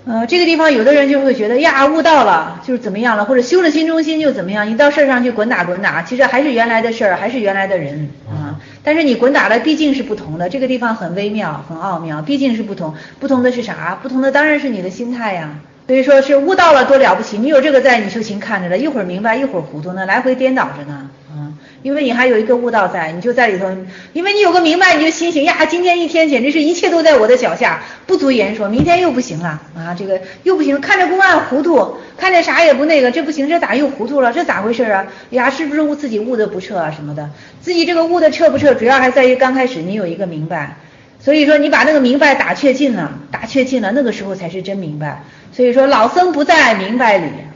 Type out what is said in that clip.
这个地方有的人就会觉得呀，悟到了就是怎么样了，或者修了心中心就怎么样，你到事儿上去滚打滚打，其实还是原来的事儿，还是原来的人啊。但是你滚打的毕竟是不同的，这个地方很微妙，很奥妙，毕竟是不同。不同的是啥？不同的当然是你的心态呀。所以说是悟到了多了不起，你有这个在，你修行看着了，一会儿明白一会儿糊涂呢，来回颠倒着呢。因为你还有一个悟道在，你就在里头，因为你有个明白，你就心醒呀，今天一天简直是一切都在我的脚下，不足言说，明天又不行了啊，这个又不行，看着公案糊涂，看着啥也不那个，这不行，这咋又糊涂了？这咋回事啊？呀，是不是自己悟的不彻啊什么的？自己这个悟的彻不彻，主要还在于刚开始你有一个明白，所以说你把那个明白打确尽了，那个时候才是真明白。所以说老僧不在明白里。